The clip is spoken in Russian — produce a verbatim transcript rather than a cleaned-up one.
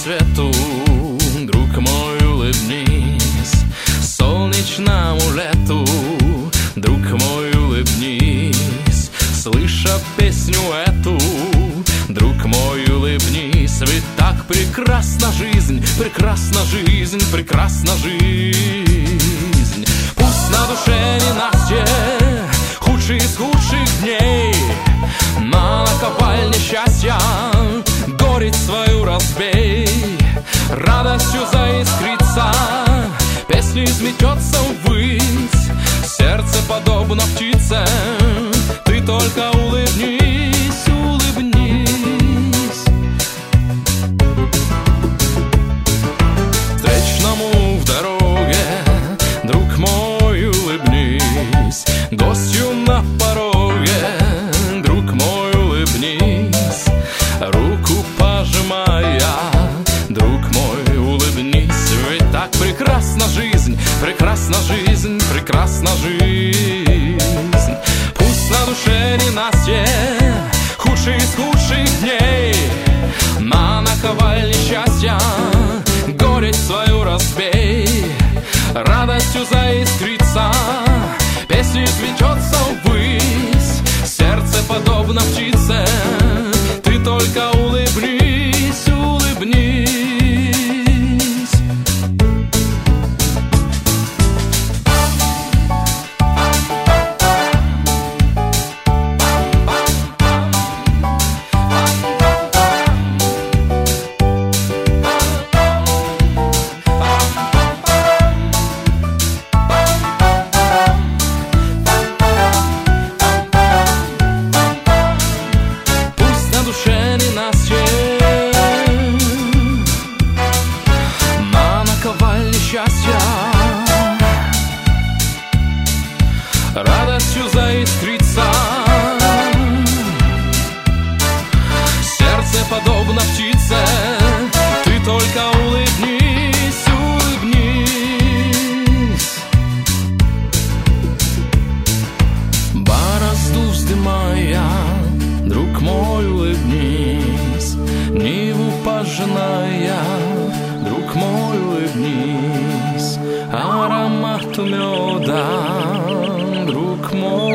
рассвету, друг мой, улыбнись. Солнечному лету, друг мой, улыбнись. Слыша песню эту, друг мой, улыбнись. Ведь так прекрасна жизнь, прекрасна жизнь, прекрасна жизнь. Пусть на душе ненастье, худший из худших дней, на наковальне счастья горечь свою разбей. Радостью заискрится, песня изметется ввысь. Сердце подобно птице, ты только улыбнись, улыбнись. Встречному в дороге, друг мой, улыбнись. Гостю на пороге, друг мой, улыбнись. Руку пожимая, друг мой, улыбнись. Ведь так прекрасна жизнь, прекрасна жизнь, прекрасна жизнь. Пусть на душе ненастье, худший из худших дней, на наковальне счастья горечь свою разбей. Радостью заискрится, песня изметется ввысь. Сердце подобно птице, ты только улыбнись, улыбнись. Счастья, радостью заискрится, сердце подобно птице, ты только улыбнись, улыбнись. Борозду вздымая, друг мой, улыбнись. Ниву пожиная, друг мой, улыбнись. Аромату меда, друг мой,